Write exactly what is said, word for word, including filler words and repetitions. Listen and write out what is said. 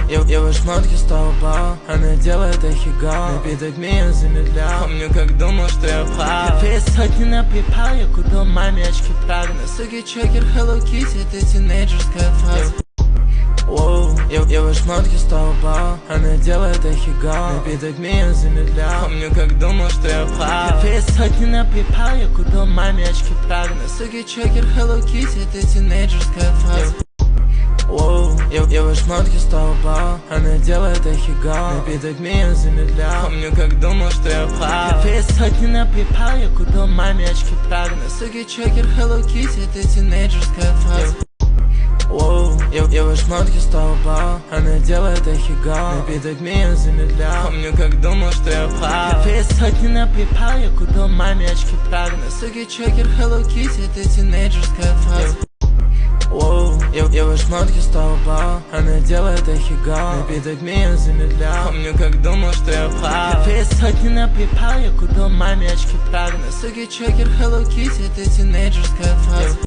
Я, я в шмотке столба, она делает ахига. Напиток меня замедлял, помню, как думал, что я прав. Две сотни на PayPal, я купил маме очки Прага. На суке чокер Hello Kitty, это тинейджерская фраза. Воу, я, я в шмотке столба, она делает ахига. Напиток меня замедлял, помню, как думал, что я прав. Две сотни на PayPal, я купил маме очки Прага. На суке чокер Hello Kitty, это тинейджерская фраза. Воу, я, я в шмотке столба, она делает ахига. Напиток меня замедлял, помню, как думал, что я прав. Две сотни на PayPal, я купил маме очки Прага. На суке чокер Hello Kitty, это тинейджерская фраза. Воу, я, я в шмотке столба, она делает ахига. Напиток меня замедлял, помню, как думал, что я прав. Две сотни на PayPal, я купил маме очки Прага. На суке чокер Hello Kitty, это тинейджерская фраза. Воу, я, я в шмотке столба, она делает ахига. Напиток меня замедлял, помню, как думал, что я прав. Две сотни на PayPal, я купил маме очки Прага. На суке чокер Hello Kitty, это тинейджерская фраза.